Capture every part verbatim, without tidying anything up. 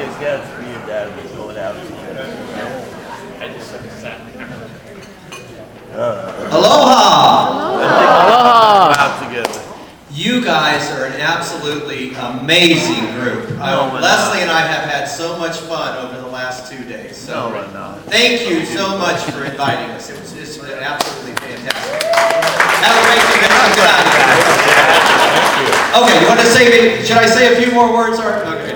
guess that's for your dad was going out together. I just took a sec. Aloha! Aloha! Out together. You guys are an absolutely amazing group. No, Uh, Leslie and I have had so much fun over the last two days. So No, we're not. thank you so much for inviting us. It was, it's been absolutely fantastic. Have a great convention. Get out of here. Okay, you want to say, should I say a few more words, Art? Okay.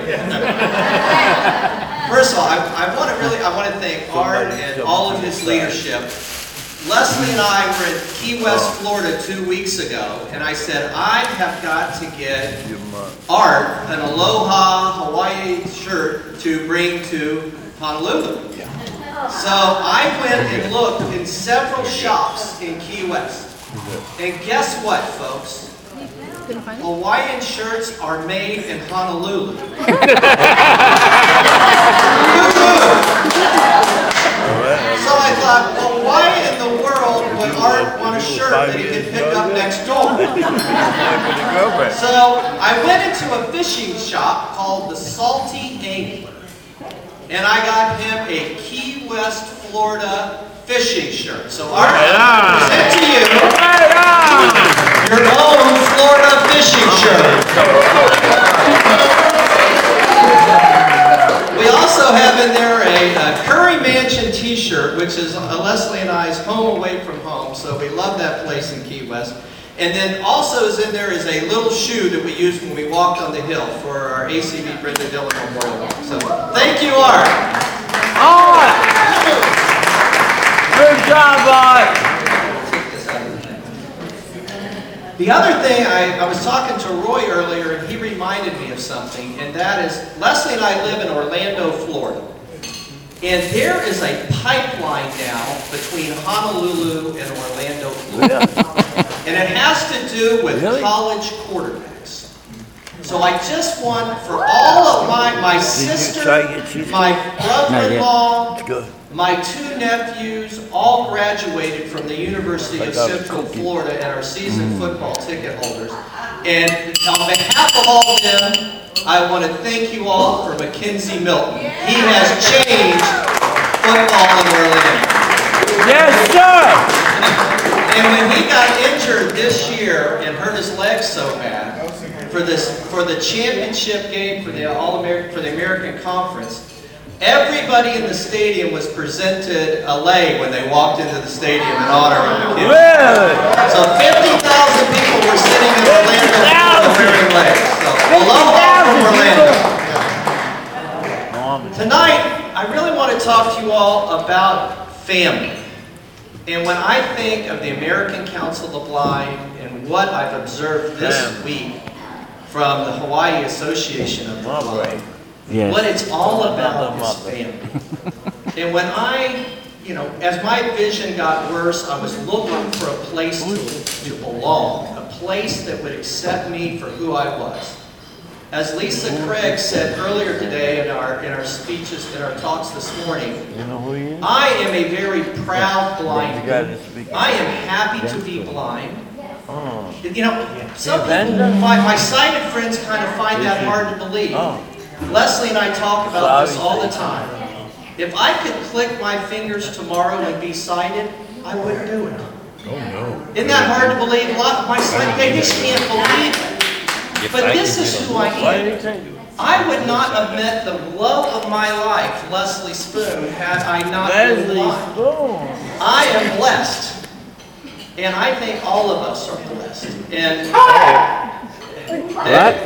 First of all, I, I want to really, I want to thank Art and all of his leadership. Leslie and I were in Key West, Florida two weeks ago, and I said, I have got to get Art an Aloha Hawaii shirt to bring to Honolulu. So I went and looked in several shops in Key West. And guess what, folks? Hawaiian shirts are made in Honolulu. So I thought, well, why in the world would Art want a shirt that he could pick up next door? So I went into a fishing shop called the Salty Angler, and I got him a Key West, Florida fishing shirt. So Art, I present to you your own Florida fishing shirt. We also have in there a, a Curry Mansion t-shirt, which is uh, Leslie and I's home away from home, so we love that place in Key West. And then also is in there is a little shoe that we used when we walked on the hill for our A C B Brenda Dillon Memorial Walk. So thank you, Art. Art! Good job, Art! The other thing, I, I was talking to Roy earlier, and he reminded me of something, and that is, Leslie and I live in Orlando, Florida. And there is a pipeline now between Honolulu and Orlando, Florida. And it has to do with Really? college quarterbacks. So I just want, for all of my, my sister, try to get cheesecake? my brother-in-law, It's good. my two nephews all graduated from the University I of got a Central cookie. Florida and are season football ticket holders. And on behalf of all of them, I want to thank you all for Mackenzie Milton. He has changed football in Orlando. Yes, sir! And when he got injured this year and hurt his leg so bad, for this for the championship game for the All American for the American Conference, everybody in the stadium was presented a lei when they walked into the stadium in honor of McKinney. Really? So fifty thousand people were sitting in Orlando Florida wearing legs. So aloha from Orlando. Tonight, I really want to talk to you all about family. And when I think of the American Council of the Blind and what I've observed this week from the Hawaii Association of the Blind, Yes. what it's all about is family. And when I, you know, as my vision got worse, I was looking for a place to, to belong, a place that would accept me for who I was. As Lisa Craig said earlier today in our in our speeches, in our talks this morning, You know who he is? I am a very proud blind You got man. to speak. I am happy to be blind. Oh. You know, some people, my, my sighted friends kind of find that hard to believe. Oh. Leslie and I talk about this all the time. If I could click my fingers tomorrow and be sighted, I wouldn't do it. Oh, no. Isn't that hard to believe? A lot of my sighted, they just can't believe it. But this is who I Why did am. he take you? I would not have met the love of my life, Leslie Spoon, had I not been Leslie blind. Spoon. I am blessed. And I think all of us are blessed. And What?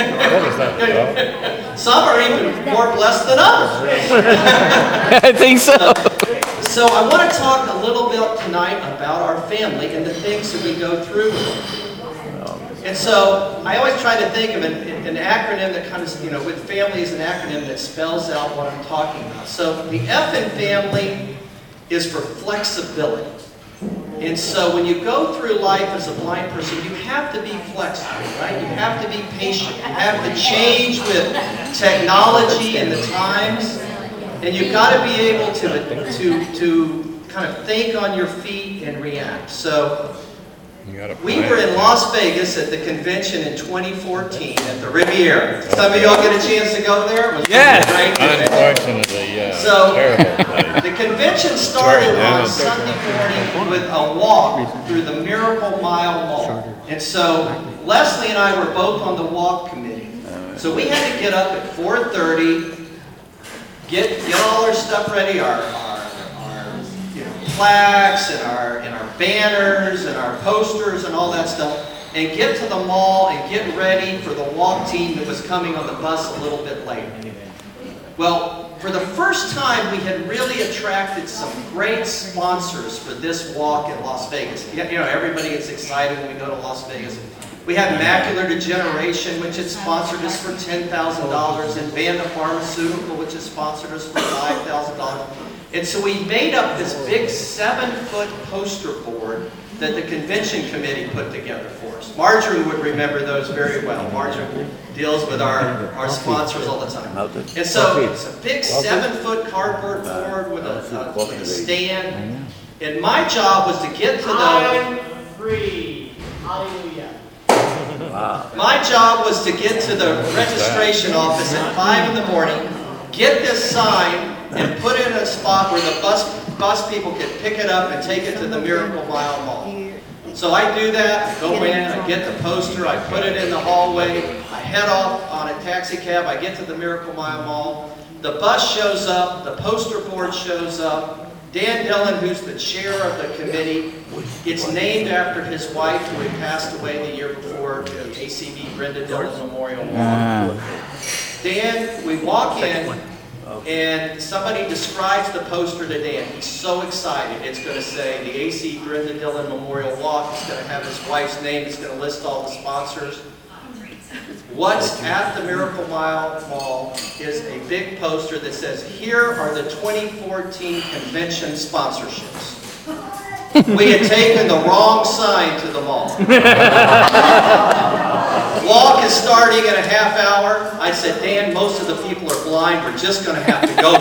some are even more blessed than others. I think so. So I want to talk a little bit tonight about our family and the things that we go through with it. And so I always try to think of an, an acronym that kind of, you know, with family is an acronym that spells out what I'm talking about. So the F in family is for flexibility. And so when you go through life as a blind person, you have to be flexible, right? You have to be patient. You have to change with technology and the times. And you've got to be able to, to, to kind of think on your feet and react. So We were in Las Vegas at the convention in twenty fourteen at the Riviera. Some of y'all get a chance to go there? It was Yes. a great convention. Unfortunately, yeah. So, Terrible place. the convention started Sorry, on Dan. Sunday morning with a walk through the Miracle Mile Mall. And so, Leslie and I were both on the walk committee. So we had to get up at four thirty, get get all our stuff ready, our, our, our you know, plaques and our, and our banners and our posters and all that stuff, and get to the mall and get ready for the walk team that was coming on the bus a little bit later. Well, for the first time, we had really attracted some great sponsors for this walk in Las Vegas. You know, everybody gets excited when we go to Las Vegas. We had Macular Degeneration, which had sponsored us for ten thousand dollars, and Vanda Pharmaceutical, which has sponsored us for five thousand dollars. And so we made up this big seven-foot poster board that the convention committee put together for us. Marjorie would remember those very well. Marjorie deals with our, our sponsors all the time. And so it's a big seven-foot cardboard board with a, a, with a stand. And my job was to get to the... I'm free. Hallelujah. My job was to get to the registration office at five in the morning, get this sign, and put it in a spot where the bus bus people could pick it up and take it to the Miracle Mile Mall. So I do that, I go in, I get the poster, I put it in the hallway, I head off on a taxi cab, I get to the Miracle Mile Mall, the bus shows up, the poster board shows up, Dan Dillon, who's the chair of the committee, it's named after his wife who had passed away the year before, the A C B Brenda Dillon Memorial Walk. Dan, we walk in, and somebody describes the poster to Dan. He's so excited. It's going to say the A C Brenda Dillon Memorial Walk. It's going to have his wife's name. It's going to list all the sponsors. What's at the Miracle Mile Mall is a big poster that says, here are the twenty fourteen convention sponsorships. We had taken the wrong sign to the mall. Walk is starting in a half hour. I said, Dan, most of the people are blind. We're just going to have to go.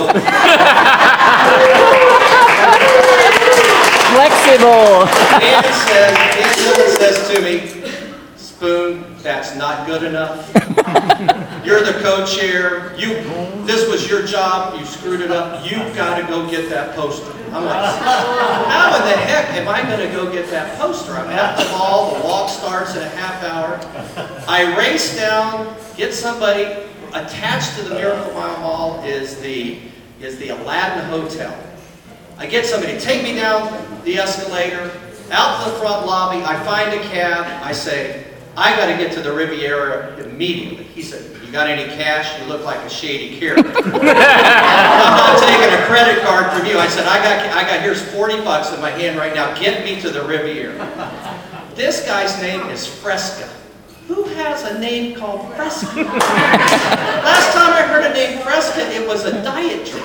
Flexible. Dan says, Dan Dillon says to me, Spoon, that's not good enough. You're the co-chair. You, this was your job. You screwed it up. You've got to go get that poster. I'm like, how in the heck am I going to go get that poster? I'm at the mall. The walk starts in a half hour. I race down, get somebody. Attached to the Miracle Mile Mall is the is the Aladdin Hotel. I get somebody to take me down the escalator, out to the front lobby. I find a cab. I say, I got to get to the Riviera immediately. He said, you got any cash? You look like a shady character. I'm not taking a credit card from you. I said, I got, I got, here's forty bucks in my hand right now. Get me to the Riviera. This guy's name is Fresca. Who has a name called Fresca? Last time I heard a name Fresca, it was a diet drink.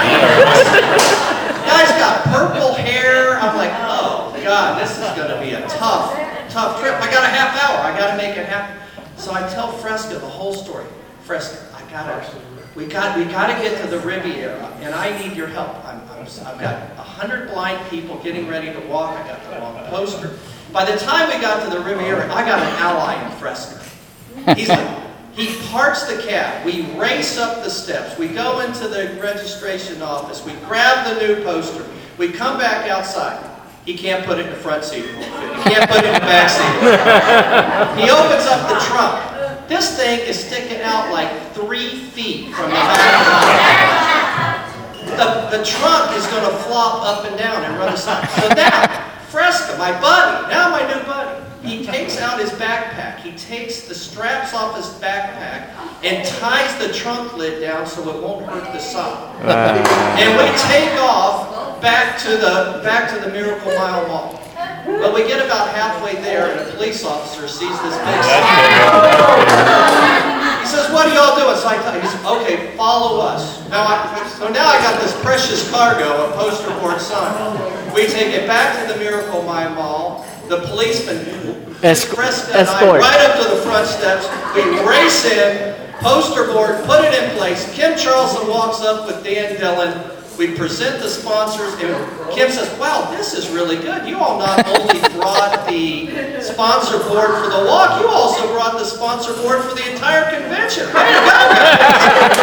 Guy's got purple hair. I'm like, oh God, this is going to be a tough, tough trip. I got a half hour. I got to make it happen. So I tell Fresca the whole story. Fresca, I gotta, we got, we got to get to the Riviera, and I need your help. I'm, I'm, I've got a hundred blind people getting ready to walk. I got the wrong poster. By the time we got to the Riviera, I got an ally in Fresca. He's like, he parks the cab. We race up the steps. We go into the registration office. We grab the new poster. We come back outside. He can't put it in the front seat. It won't fit. He can't put it in the back seat. He opens up the trunk. This thing is sticking out like three feet from the back of the trunk. The, the trunk is going to flop up and down and run aside. So now, Fresca, my buddy, now my new buddy, he takes out his backpack. He takes the straps off his backpack and ties the trunk lid down so it won't hurt the side. And we take off back to the back to the Miracle Mile Mall. Well, we get about halfway there, and a police officer sees this big sign. He says, "What are y'all doing?" So I tell him, he says, "Okay, follow us." Now, I, so now I got this precious cargo, a poster board sign. We take it back to the Miracle Mile Mall. The policeman, Fresca and I, right up to the front steps. We race in, poster board, put it in place. Kim Charlson walks up with Dan Dillon. We present the sponsors, and Kim says, wow, this is really good. You all not only brought the sponsor board for the walk, you also brought the sponsor board for the entire convention. Way to go, guys.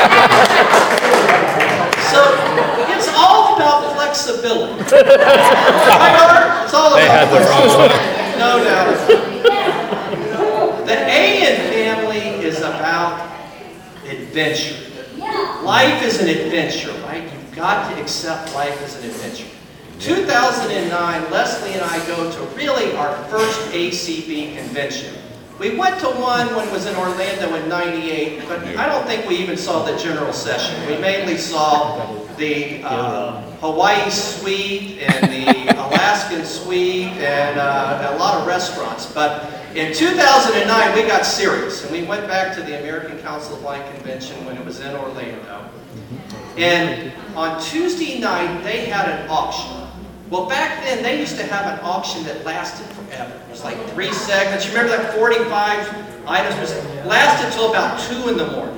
So, it's all about flexibility. Right, Art? It's all about flexibility. No doubt. The A in family is about adventure. Life is an adventure, right? You've got to accept life as an adventure. two thousand nine, Leslie and I go to really our first A C B convention. We went to one when it was in Orlando in ninety-eight, but I don't think we even saw the general session. We mainly saw the uh, Hawaii suite and the Alaskan suite and uh, a lot of restaurants. But in two thousand nine, we got serious, and we went back to the American Council of Blind Convention when it was in Orlando. And on Tuesday night, they had an auction. Well, back then, they used to have an auction that lasted forever. It was like three segments. You remember that forty-five items? Was lasted until about two in the morning.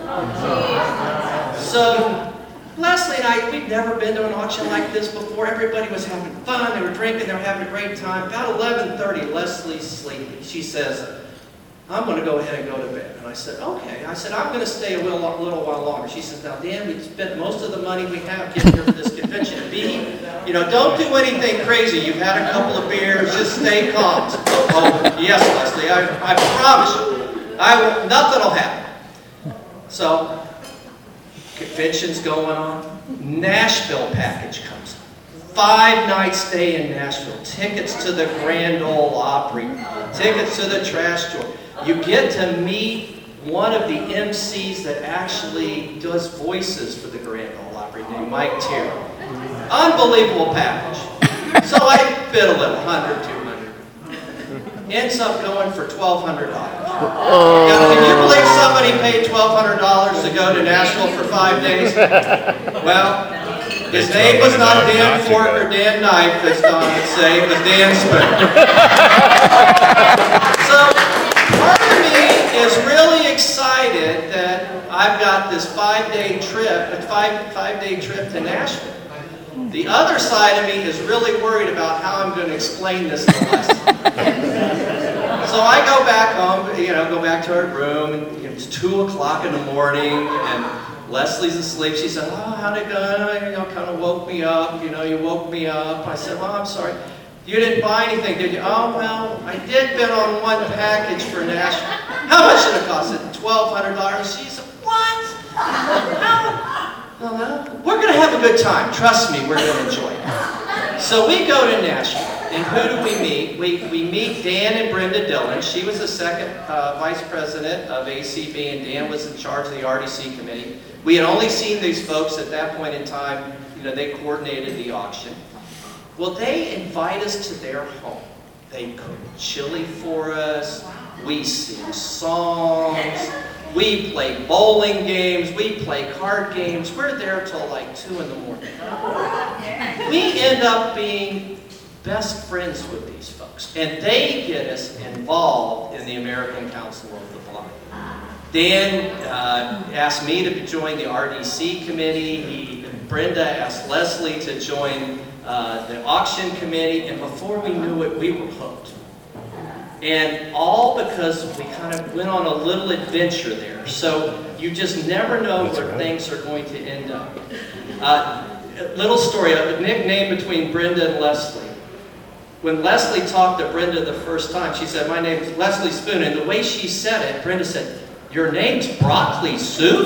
So Leslie and I, we'd never been to an auction like this before. Everybody was having fun. They were drinking. They were having a great time. About eleven thirty, Leslie's sleepy. She says, I'm going to go ahead and go to bed. And I said, okay. I said, I'm going to stay a little, little while longer. She says, now, Dan, we spent most of the money we have getting here for this convention. B, you know, don't do anything crazy. You've had a couple of beers. Just stay calm. So, oh, yes, Leslie, I, I promise you. I will, nothing will happen. So, convention's going on. Nashville package comes. Five night stay in Nashville. Tickets to the Grand Ole Opry. Tickets to the Trash Tour. You get to meet one of the M Cs that actually does voices for the Grand Ole Opry, named Mike Tier. Unbelievable package. So I bid a little, one hundred, two hundred. Ends up going for twelve hundred dollars. Now, can you believe somebody paid twelve hundred dollars to go to Nashville for five days? Well, his name was not Dan Fork or Dan Knife, as Don would say, it was Dan Spoon. So, part of me is really excited that I've got this five-day trip, a five, five-day trip to Nashville. The other side of me is really worried about how I'm going to explain this to Leslie. So I go back home, you know, go back to our room, and it's two o'clock in the morning, and Leslie's asleep. She said, oh, how'd it go? You know, kind of woke me up. You know, you woke me up. I said, well, I'm sorry. You didn't buy anything, did you? Oh, well, I did bid on one package for Nashville. How much did it cost? It twelve hundred dollars. She said, what? Well, we're going to have a good time. Trust me, we're going to enjoy it. So we go to Nashville. And who do we meet? We, we meet Dan and Brenda Dillon. She was the second uh, vice president of A C B, and Dan was in charge of the R D C committee. We had only seen these folks at that point in time. You know, they coordinated the auction. Well, they invite us to their home. They cook chili for us. We sing songs. We play bowling games. We play card games. We're there till like two in the morning. We end up being best friends with these folks. And they get us involved in the American Council of the Blind. Dan uh, asked me to join the R D C committee. He, Brenda asked Leslie to join uh, the auction committee. And before we knew it, we were hooked. And all because we kind of went on a little adventure there. So you just never know That's where right. things are going to end up. Uh, a little story, a nickname between Brenda and Leslie. When Leslie talked to Brenda the first time, she said, my name is Leslie Spoon. And the way she said it, Brenda said, your name's Broccoli Soup?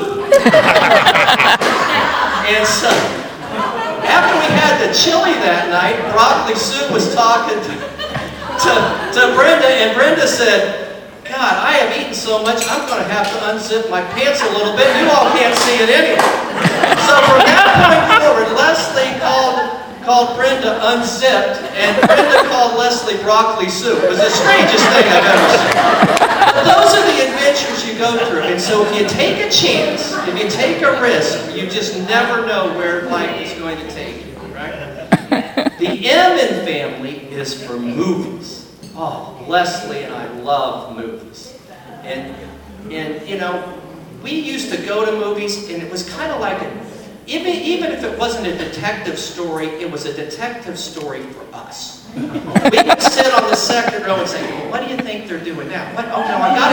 And so, after we had the chili that night, Broccoli Soup was talking to, to, to Brenda, and Brenda said, God, I have eaten so much, I'm going to have to unzip my pants a little bit. You all can't see it anyway. So from that point forward, Leslie called called Brenda Unzipped, and Brenda called Leslie Broccoli Soup. It was the strangest thing I've ever seen. But those are the adventures you go through. And so if you take a chance, if you take a risk, you just never know where life is going to take you, right? The M in family is for movies. Oh, Leslie and I love movies. And, and you know, we used to go to movies, and it was kind of like a even, even if it wasn't a detective story, it was a detective story for us. We could sit on the second row and say, well, what do you think they're doing now? What? Oh no, I got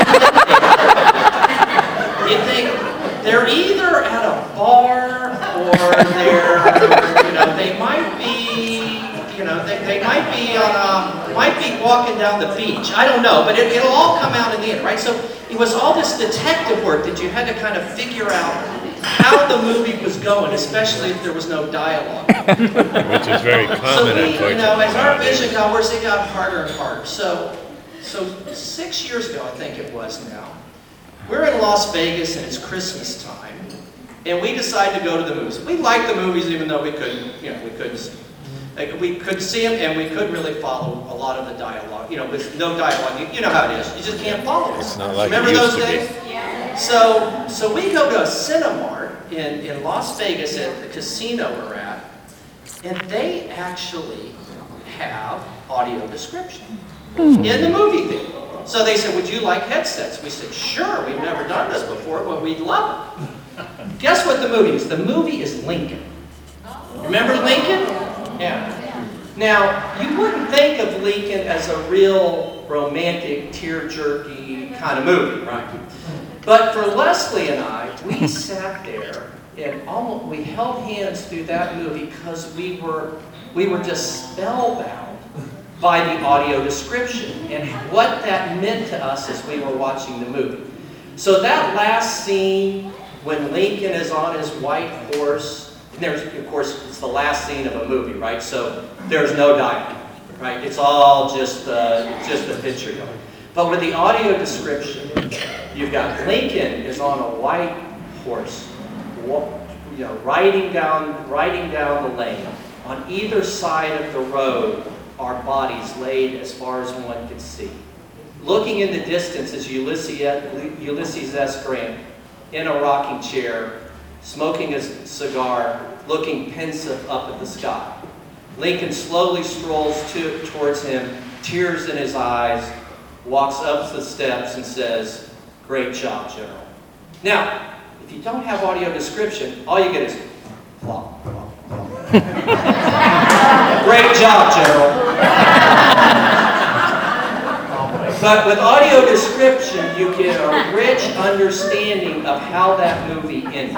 it. You think they're either at a bar or they're, you know, they might be, you know, they, they might be on a, might be walking down the beach. I don't know, but it, it'll all come out in the end, right? So it was all this detective work that you had to kind of figure out how the movie was going, especially if there was no dialogue. Which is very common, So we, unfortunately. you know, as our nowadays. vision got worse, it got harder and harder. So, so six years ago, I think it was now, we're in Las Vegas and it's Christmas time, and we decided to go to the movies. We liked the movies even though we couldn't, you know, we couldn't see. Like, we couldn't see them, and we couldn't really follow a lot of the dialogue. You know, with no dialogue, you, you know how it is. You just can't follow it. It's not like Remember it used those to be. days? So, so we go to a Cinemark in, in Las Vegas at the casino we're at, and they actually have audio description in the movie theater. So they said, would you like headsets? We said, sure, we've never done this before, but we'd love it. Guess what the movie is? The movie is Lincoln. Remember Lincoln? Yeah. Now, you wouldn't think of Lincoln as a real romantic, tear-jerky kind of movie, right? But for Leslie and I, we sat there and almost we held hands through that movie because we were we were just spellbound by the audio description and what that meant to us as we were watching the movie. So that last scene when Lincoln is on his white horse, and there's of course it's the last scene of a movie, right? So there's no dialogue, right? It's all just uh, just the picture going. But with the audio description, you've got Lincoln is on a white horse, you know, riding down, riding down the lane. On either side of the road are bodies laid as far as one could see. Looking in the distance is Ulysses, Ulysses S. Grant in a rocking chair, smoking a cigar, looking pensive up at the sky. Lincoln slowly strolls to, towards him, tears in his eyes, walks up the steps and says, "Great job, General." Now, if you don't have audio description, all you get is plop, plop, plop. Great job, General. But with audio description, you get a rich understanding of how that movie ended.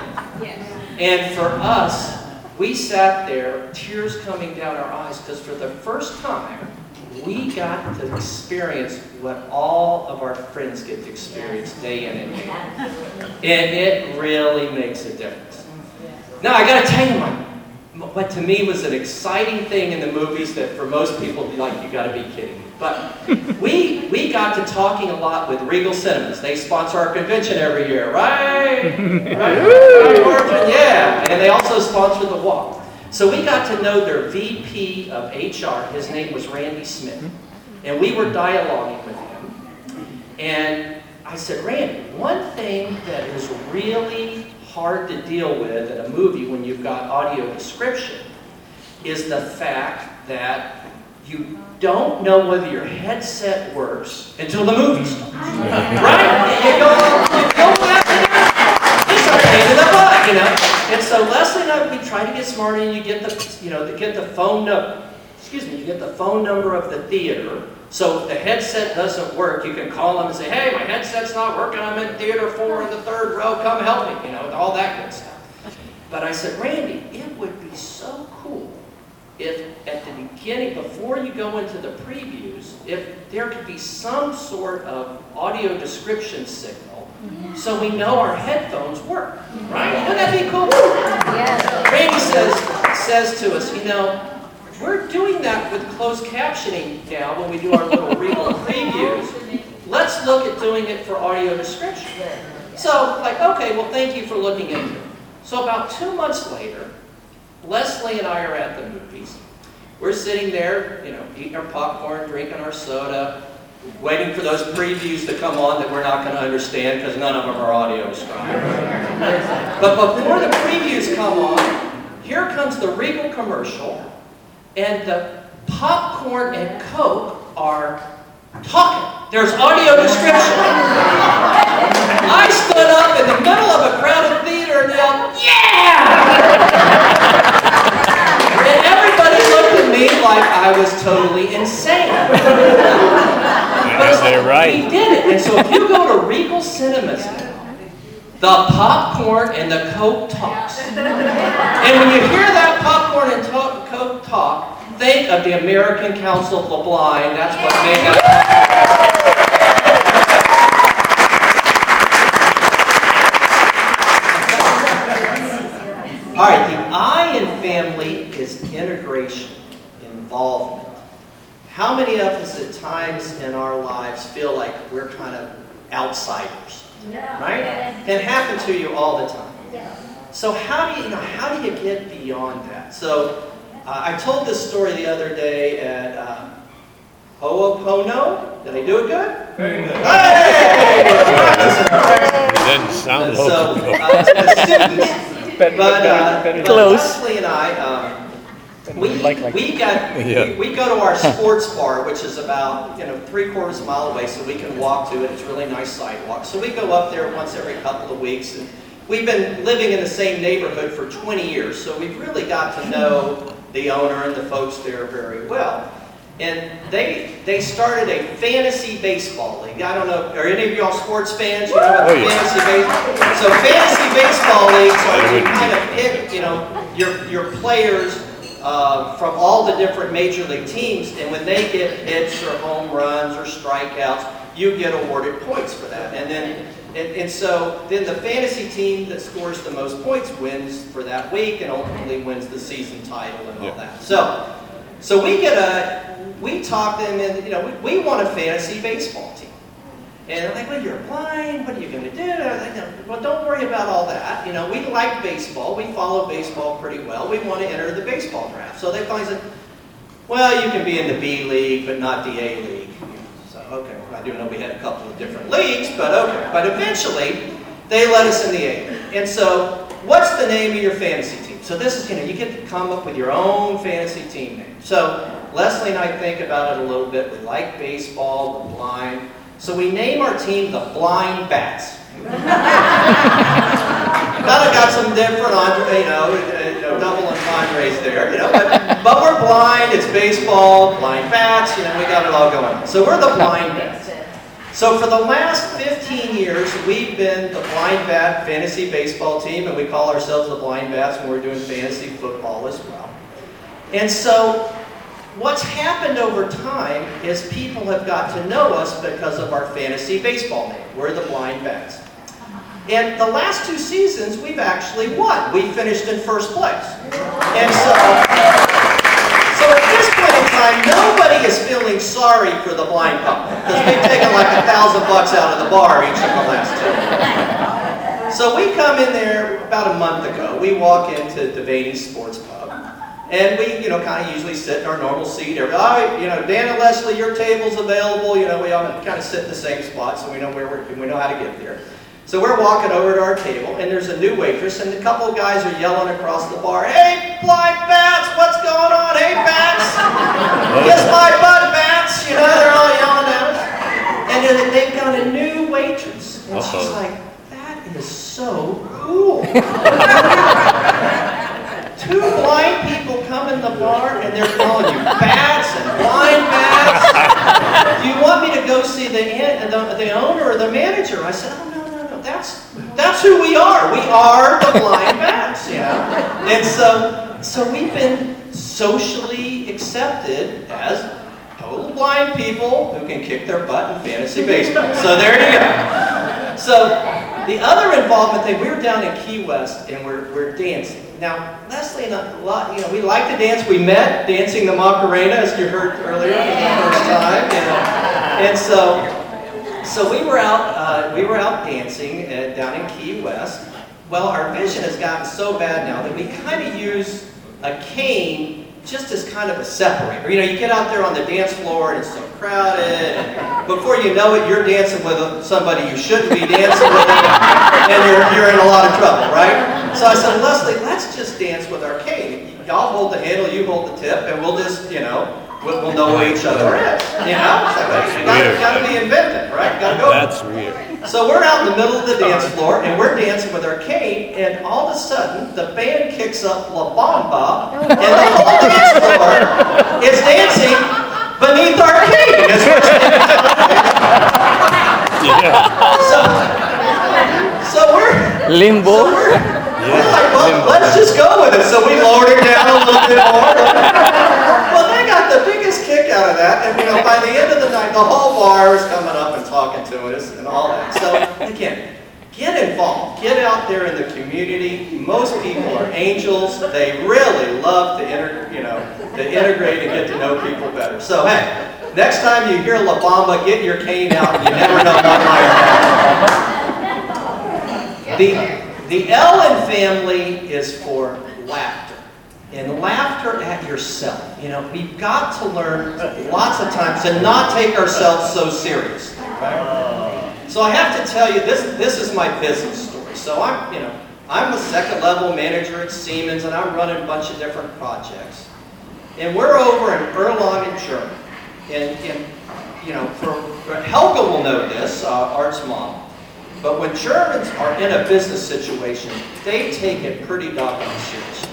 And for us, we sat there, tears coming down our eyes, because for the first time, we got to experience what all of our friends get to experience day in and day out. And it really makes a difference. Now, I got to tell you, my, what to me was an exciting thing in the movies that for most people would be like, you got to be kidding me. But we, we got to talking a lot with Regal Cinemas. They sponsor our convention every year, right? Right? Right, yeah. And they also sponsor the walk. So we got to know their V P of H R. His name was Randy Smith. And we were dialoguing with him. And I said, Randy, one thing that is really hard to deal with in a movie when you've got audio description is the fact that you don't know whether your headset works until the movie starts. Right? You go, you go back to that. It's a pain in the butt, you know. And so Leslie and I, we try to get smarter, and you get the, you know, to get the phone number. Excuse me, you get the phone number of the theater. So if the headset doesn't work, you can call them and say, "Hey, my headset's not working. I'm in theater four in the third row. Come help me." You know, all that good stuff. But I said, Randy, it would be so cool if at the beginning, before you go into the previews, if there could be some sort of audio description signal, so we know our headphones work, right? Wouldn't that be cool? Yes. Randy says says to us, you know, we're doing that with closed captioning now when we do our little Regal previews. Let's look at doing it for audio description. So, like, okay, well, thank you for looking into it. So about two months later, Leslie and I are at the movies. We're sitting there, you know, eating our popcorn, drinking our soda, waiting for those previews to come on that we're not going to understand because none of them are audio described. But before the previews come on, here comes the Regal commercial, and the popcorn and Coke are talking. There's audio description. I stood up in the middle of a crowded theater and yelled, "Yeah!" right. we did it. And so if you go to Regal Cinemas now, the popcorn and the Coke talks. And when you hear that popcorn and to- Coke talk, think of the American Council of the Blind. That's what made that. All right, the I in family is integration, involvement. How many of us at times in our lives feel like we're kind of outsiders? Right? Can happen to you all the time. So how do you, you know, how do you get beyond that? So uh, I told this story the other day at uh, Ho'opono. Did I do it good? Very good. Hey! It didn't sound So, local. uh, the students, Better- but, uh, better- but Close. Leslie and I, um, we, Like- like- we got, Yeah. we, we go to our sports bar, which is about, you know, three quarters of a mile away, so we can walk to it. It's a really nice sidewalk. So we go up there once every couple of weeks, and we've been living in the same neighborhood for twenty years, so we've really got to know the owner and the folks there very well. And they they started a fantasy baseball league. I don't know, are any of y'all sports fans? You know what Oh, the yeah. fantasy baseball? So fantasy baseball leagues are I you wouldn't kind of pick, you know, your your players uh, from all the different major league teams, and when they get hits or home runs or strikeouts, you get awarded points for that. And then and, and so then the fantasy team that scores the most points wins for that week and ultimately wins the season title and all Yeah. that. So so we get a we talk them in, you know, we, we want a fantasy baseball team. And they're like, well, you're blind, what are you going to do? And I'm like, no, well, don't worry about all that. You know, we like baseball. We follow baseball pretty well. We want to enter the baseball draft. So they finally said, well, you can be in the B League, but not the A League. So, okay, well, I do know we had a couple of different leagues, but okay. But eventually, they let us in the A League. And so, what's the name of your fantasy team? So this is, you know, you get to come up with your own fantasy team name. So Leslie and I think about it a little bit. We like baseball, we're blind. So we name our team the Blind Bats. Kind of got some different, entre, you know, you know, double entendres there, you know, but, but we're blind, it's baseball, blind bats, you know, we got it all going on. So we're the Blind Bats. So for the last fifteen years, we've been the Blind Bat fantasy baseball team, and we call ourselves the Blind Bats when we're doing fantasy football as well. And so what's happened over time is people have got to know us because of our fantasy baseball name. We're the Blind Bats. And the last two seasons, we've actually won. We finished in first place. And so, so at this point in time, nobody is feeling sorry for the blind couple because we've taken like a thousand bucks out of the bar each of the last two. So we come in there about a month ago. We walk into Devaney's Sports Pub. And we, you know, kind of usually sit in our normal seat. Every, all right, you know, Dan and Leslie, your table's available. You know, we all kind of sit in the same spot, so we know where we're, we know how to get there. So we're walking over to our table, and there's a new waitress, and a couple of guys are yelling across the bar, "Hey, Blind Bats, what's going on? Hey, Bats, kiss my butt, Bats!" You know, they're all yelling at us. And then they've got a new waitress, and she's Uh-oh. like, "That is so cool." Two blind people come in the bar and they're calling you bats and blind bats. Do you want me to go see the, the the owner or the manager? I said, oh, no, no, no. That's that's who we are. We are the Blind Bats, you know. And so so we've been socially accepted as total blind people who can kick their butt in fantasy baseball. So there you go. So the other involvement thing, we were down in Key West and we're we're dancing. Now, Leslie and I, you know, we like to dance. We met dancing the Macarena, as you heard earlier, for the first time. You know. And so, so we were out, uh, we were out dancing uh, down in Key West. Well, our vision has gotten so bad now that we kind of use a cane just as kind of a separator. You know, you get out there on the dance floor and it's so crowded, and before you know it, you're dancing with somebody you shouldn't be dancing with, and you're, you're in a lot of trouble, right? So I said, Leslie, let's just dance with our cane. Y'all hold the handle, you hold the tip, and we'll just, you know, we'll, we'll know who each other is. You know? So, you gotta, gotta be inventive, right? Gotta go. That's weird. So we're out in the middle of the dance floor, and we're dancing with our cane, and all of a sudden, the band kicks up La Bamba, and the whole dance floor is dancing beneath our cane. As we're standing. So, so we're Limbo. So we're, we're like, well, let's just go with it. So we lowered it down a little bit more. Well, they got the biggest kick out of that, and you know, by the end of the night, the whole bar was coming up and talking to us and all that. So again, get involved. Get out there in the community. Most people are angels. They really love to inter, you know, to integrate and get to know people better. So hey, next time you hear La Bamba, get your cane out. You never know what might happen. The the Ellen family is for laughter. And laughter at yourself. You know, we've got to learn lots of times to not take ourselves so seriously. Right? So I have to tell you, this this is my business story. So I'm, you know, I'm a second level manager at Siemens, and I'm running a bunch of different projects. And we're over in Erlangen, Germany. And, and you know, for, for Helga will know this, uh, Art's mom. But when Germans are in a business situation, they take it pretty doggone seriously.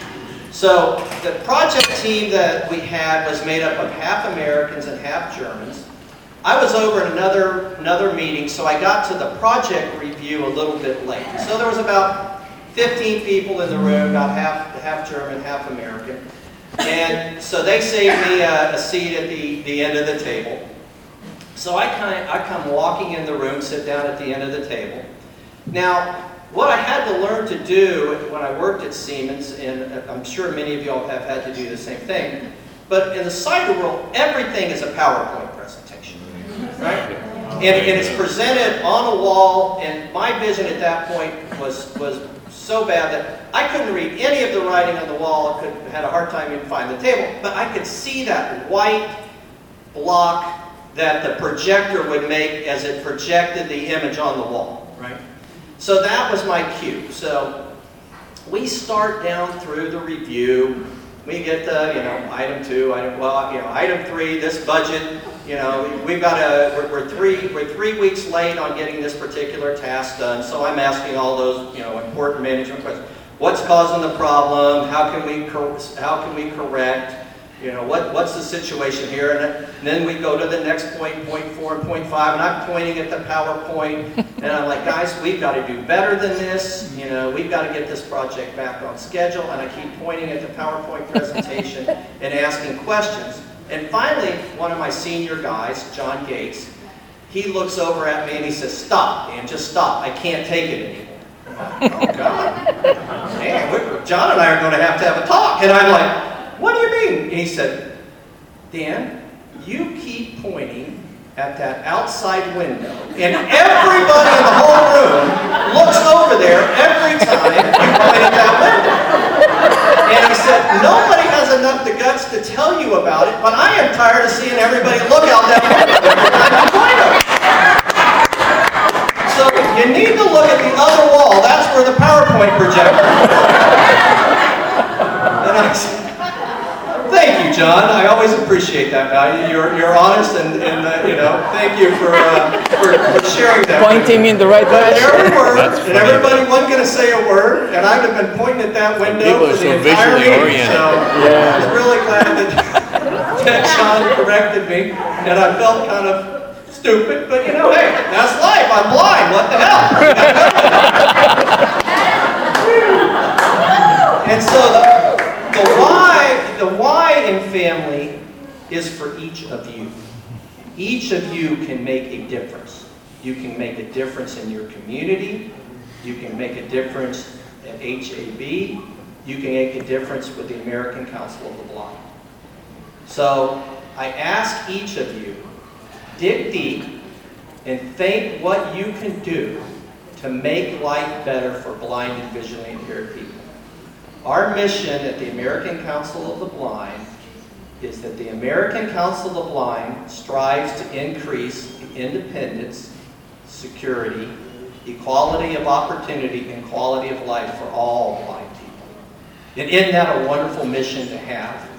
So the project team that we had was made up of half Americans and half Germans. I was over in another, another meeting, so I got to the project review a little bit late. So there was about fifteen people in the room, about half, half German, half American. And so they saved me a, a seat at the, the end of the table. So I, kind of, I come walking in the room, sit down at the end of the table. Now, what I had to learn to do when I worked at Siemens, and I'm sure many of y'all have had to do the same thing, but in the cyber world, everything is a PowerPoint presentation, right? And, and it's presented on a wall, and my vision at that point was, was so bad that I couldn't read any of the writing on the wall. I could, had a hard time even finding the table, but I could see that white block that the projector would make as it projected the image on the wall, right? So that was my cue. So we start down through the review. We get the, you know, item two, item, well, you know, item three, this budget, you know, we've got a, we're, we're three, we're three weeks late on getting this particular task done. So I'm asking all those, you know, important management questions. What's causing the problem? How can we, how can we correct? You know, what, what's the situation here? And then we go to the next point, point four and point five, and I'm pointing at the PowerPoint, and I'm like, guys, we've got to do better than this. You know, we've got to get this project back on schedule, and I keep pointing at the PowerPoint presentation and asking questions. And finally, one of my senior guys, John Gates, he looks over at me and he says, stop, man, just stop. I can't take it anymore. Like, oh, God. Man, we're, John and I are going to have to have a talk. And I'm like, what do you mean? And he said, Dan, you keep pointing at that outside window, and everybody in the whole room looks over there every time you point at that window. And he said, nobody has enough the guts to tell you about it, but I am tired of seeing everybody look out that window every time you point at it. So you need to look at the other wall. That's where the PowerPoint projector is. And I said, thank you, John. I always appreciate that value. You're, you're honest, and, and uh, you know, thank you for, uh, for, for sharing that. Pointing me in the right But direction. there we were, and everybody wasn't going to say a word, and I'd have been pointing at that window People for are the so entire visually meeting. oriented. So I was really glad that, that John corrected me, and I felt kind of stupid, but you know, hey, that's life. I'm blind. What the hell? And so the, the why, the why in family is for each of you. Each of you can make a difference. You can make a difference in your community. You can make a difference at H A B. You can make a difference with the American Council of the Blind. So I ask each of you, dig deep and think what you can do to make life better for blind and visually impaired people. Our mission at the American Council of the Blind is that the American Council of the Blind strives to increase independence, security, equality of opportunity, and quality of life for all blind people. And isn't that a wonderful mission to have?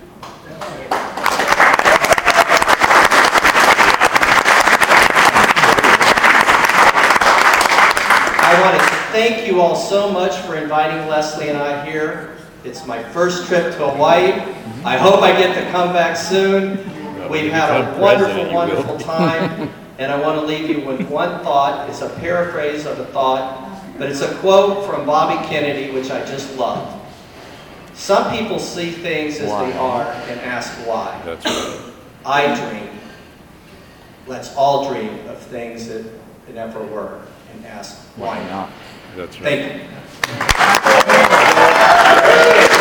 I want to thank you all so much for inviting Leslie and I here. It's my first trip to Hawaii. I hope I get to come back soon. We've had a wonderful, wonderful time. And I want to leave you with one thought. It's a paraphrase of a thought, but it's a quote from Bobby Kennedy, which I just love. Some people see things as they are and ask why. That's right. I dream. Let's all dream of things that, that never were and ask why not. That's right. Thank you.